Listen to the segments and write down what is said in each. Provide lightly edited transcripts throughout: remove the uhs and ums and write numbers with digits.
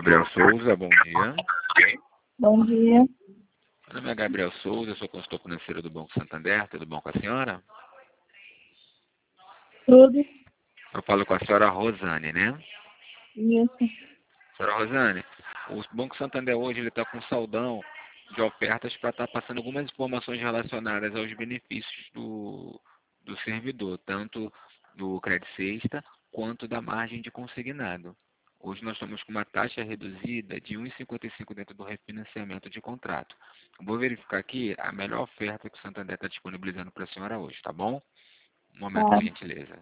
Gabriel Souza, bom dia. Bom dia. Meu nome é Gabriel Souza, sou consultor financeiro do Banco Santander. Tudo bom com a senhora? Tudo Eu falo com a senhora Rosane, né? isso. Senhora Rosane, o Banco Santander hoje está com saldão de ofertas para estar passando algumas informações relacionadas aos benefícios do servidor, tanto do crédito sexta quanto da margem de consignado. Hoje nós estamos com uma taxa reduzida de 1,55 dentro do refinanciamento de contrato. Eu vou verificar aqui a melhor oferta que o Santander está disponibilizando para a senhora hoje, tá bom? Um momento, por Tá. gentileza.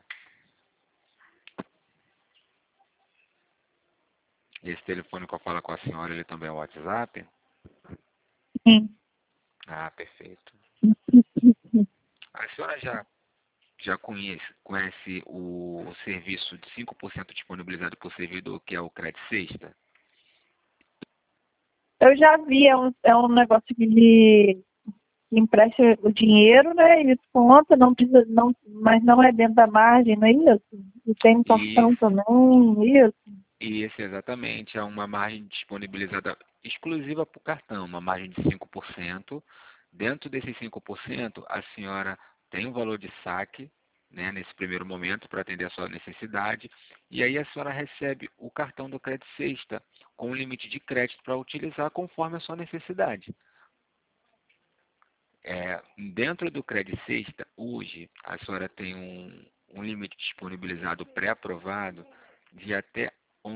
Esse telefone que eu falo com a senhora, ele também é o WhatsApp? Sim. Ah, perfeito. A senhora já conhece o serviço de 5% disponibilizado por servidor, que é o crédito sexta? Eu já vi, é um negócio que empresta o dinheiro, né? E desconta, não precisa, não, mas não é dentro da margem, não é isso? E tem um cartão Isso, também, isso. isso exatamente. É uma margem disponibilizada exclusiva para o cartão, uma margem de 5%. Dentro desses 5%, a senhora tem um valor de saque, né, nesse primeiro momento, para atender a sua necessidade. E aí a senhora recebe o cartão do crédito sexta, com um limite de crédito para utilizar conforme a sua necessidade. Dentro do crédito sexta, hoje, a senhora tem um limite disponibilizado pré-aprovado de até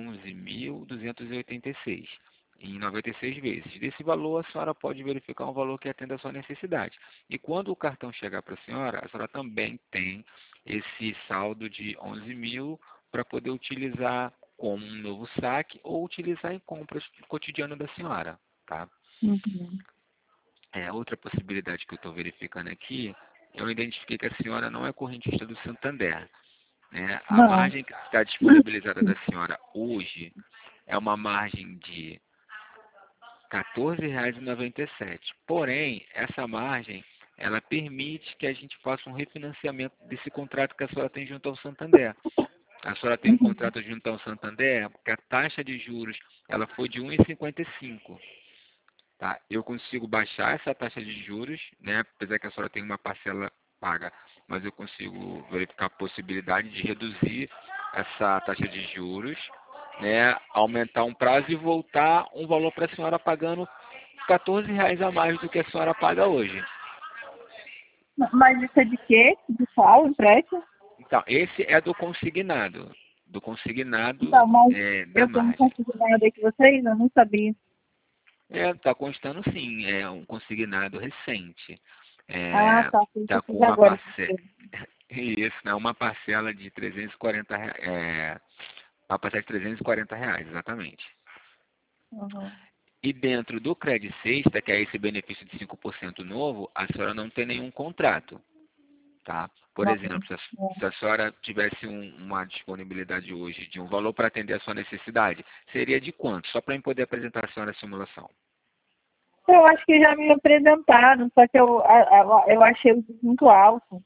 11.286 em 96 vezes. Desse valor, a senhora pode verificar um valor que atenda a sua necessidade. E quando o cartão chegar para a senhora também tem esse saldo de 11 mil para poder utilizar como um novo saque ou utilizar em compras cotidiano da senhora, tá? Uhum. Outra possibilidade que eu estou verificando aqui, eu identifiquei que a senhora não é correntista do Santander, né? A Não. margem que está disponibilizada da senhora hoje é uma margem de R$ 14,97. Porém, essa margem, ela permite que a gente faça um refinanciamento desse contrato que a senhora tem junto ao Santander. A senhora tem um Uhum. contrato junto ao Santander, porque a taxa de juros ela foi de 1,55. Tá? Eu consigo baixar essa taxa de juros, né? Apesar que a senhora tem uma parcela paga, mas eu consigo verificar a possibilidade de reduzir essa taxa de juros, né? Aumentar um prazo e voltar um valor para a senhora pagando R$ 14 a mais do que a senhora paga hoje. Mas isso é de quê? De qual empréstimo? Então, esse é do consignado Então, mas da eu tenho margem. consignado aí com vocês, eu não sabia. Está constando sim, é um consignado recente. Ah, tá. Por isso Está eu com fiz uma agora. parcela, isso, né, uma parcela de R$ 340, uma parcela de R$ 340, exatamente. Uhum. E dentro do Credit Sexta, que é esse benefício de 5% novo, a senhora não tem nenhum contrato, tá? Por exemplo, Uhum. se a senhora tivesse uma disponibilidade hoje de um valor para atender a sua necessidade, seria de quanto? Só para eu poder apresentar a senhora a simulação. Eu acho que já me apresentaram, só que eu achei muito alto.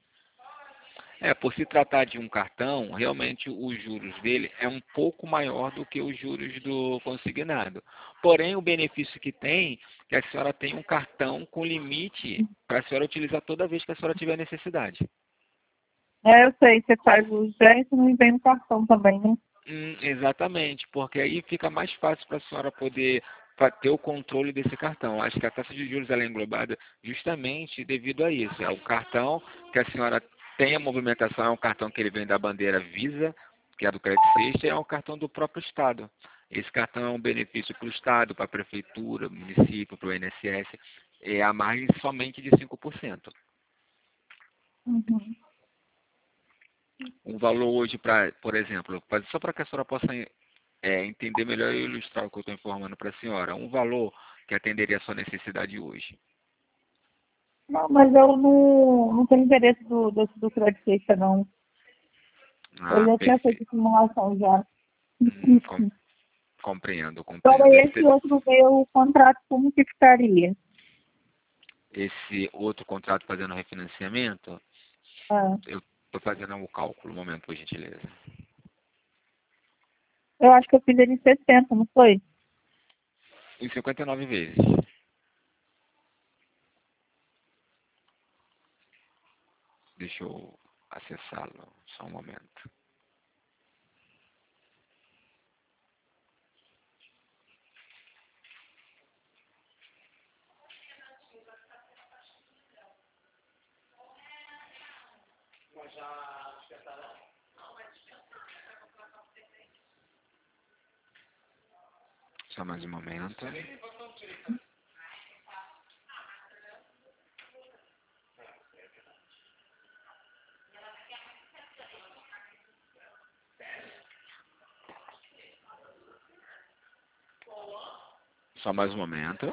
Por se tratar de um cartão, realmente os juros dele é um pouco maior do que os juros do consignado. Porém, o benefício que tem, é que a senhora tem um cartão com limite para a senhora utilizar toda vez que a senhora tiver necessidade. Eu sei, você faz o empréstimo e vem no cartão também, né? Exatamente, porque aí fica mais fácil para a senhora poder ter o controle desse cartão. Acho que a taxa de juros ela é englobada justamente devido a isso. É o cartão que a senhora tem a movimentação, é um cartão que ele vem da bandeira Visa, que é do Credit Sexta, e é um cartão do próprio Estado. Esse cartão é um benefício para o Estado, para a Prefeitura, município, para o INSS, é a margem somente de 5%. Uhum. Um valor hoje, por exemplo, só para que a senhora possa entender melhor e ilustrar o que eu estou informando para a senhora. Um valor que atenderia a sua necessidade hoje. Não, mas eu não tenho interesse do crédito extra, não. Eu Ah, já tinha feito perfeito. simulação já. Compreendo, Então, compreendo. esse outro meu contrato, como que ficaria? Esse outro contrato fazendo refinanciamento, Ah, eu estou fazendo o cálculo, um momento, por gentileza. eu acho que eu fiz ele em 60, não foi? em 59 vezes. Deixa eu acessá-lo, só um momento. Só mais um momento. Só mais um momento.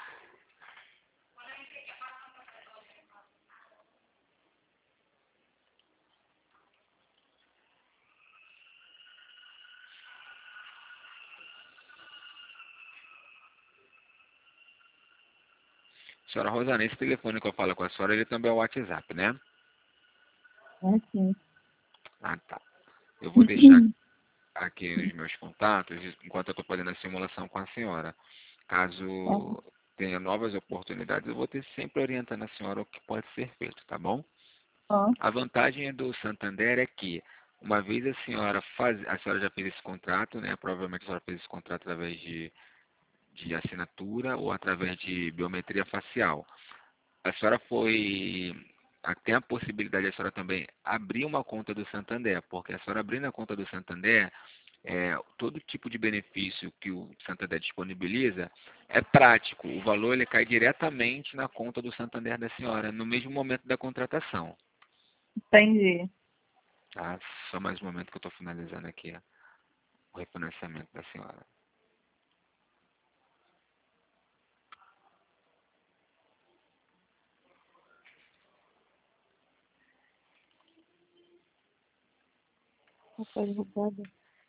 Senhora Rosana, esse telefone que eu falo com a senhora, ele também é o WhatsApp, né? É sim. Ah, tá. Eu vou deixar aqui os meus contatos enquanto eu estou fazendo a simulação com a senhora. Caso tenha novas oportunidades, eu vou ter sempre orientando a senhora o que pode ser feito, tá bom? A vantagem do Santander é que, uma vez a senhora já fez esse contrato, né? Provavelmente a senhora fez esse contrato através de assinatura ou através de biometria facial. A senhora tem a possibilidade de a senhora também abrir uma conta do Santander, porque a senhora abrindo a conta do Santander, todo tipo de benefício que o Santander disponibiliza é prático. O valor ele cai diretamente na conta do Santander da senhora, no mesmo momento da contratação. Entendi. Tá? Só mais um momento que eu estou finalizando aqui o refinanciamento da senhora. Rapaz, roubada.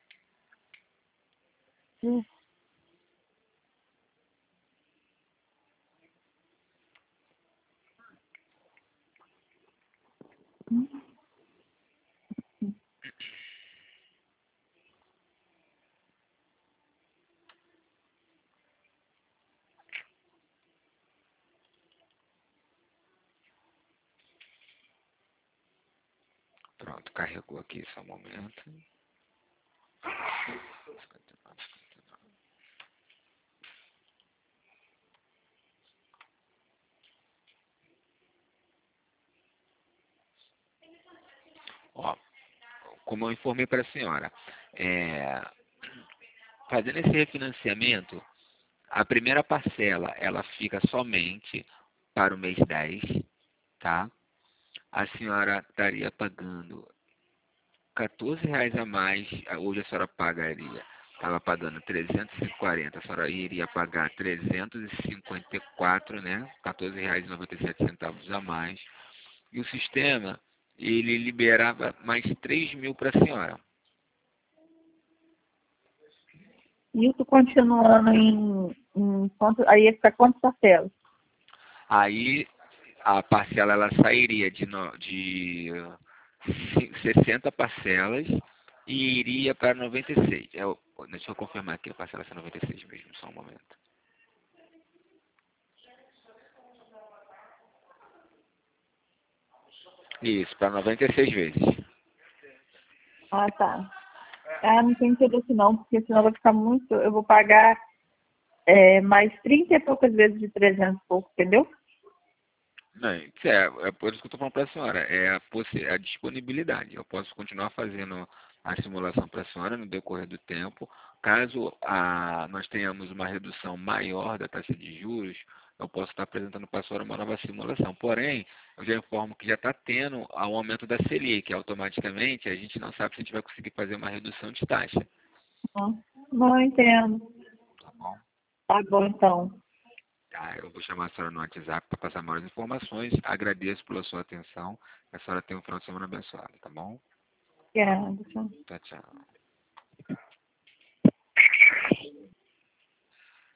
Pronto, carregou aqui só um momento. Ó, como eu informei para a senhora, fazendo esse refinanciamento, a primeira parcela ela fica somente para o mês 10, tá? A senhora estaria pagando R$ 14 a mais. Hoje a senhora pagaria, estava pagando 340, a senhora iria pagar 354, né? R$ 14,97 a mais. E o sistema, ele liberava mais 3.000 para a senhora. Isso continuando aí ia ficar quantas parcelas? Aí a parcela ela sairia de 60 parcelas e iria para 96. Deixa eu confirmar aqui, a parcela é 96 mesmo, só um momento. Isso, para 96 vezes. Ah, tá. Ah, não tem interesse não, porque senão vai ficar muito. Eu vou pagar mais 30 e poucas vezes de 300 e pouco, entendeu? Não, isso é por isso que eu estou falando para a senhora, a disponibilidade. Eu posso continuar fazendo a simulação para a senhora no decorrer do tempo. Caso nós tenhamos uma redução maior da taxa de juros, eu posso estar apresentando para a senhora uma nova simulação. Porém, eu já informo que já está tendo um aumento da Selic, automaticamente a gente não sabe se a gente vai conseguir fazer uma redução de taxa. Não entendo. Tá bom? Tá bom, então. Tá, eu vou chamar a senhora no WhatsApp para passar maiores informações. Agradeço pela sua atenção. A senhora tem um final de semana abençoado, tá bom? Obrigada. Tchau, tchau.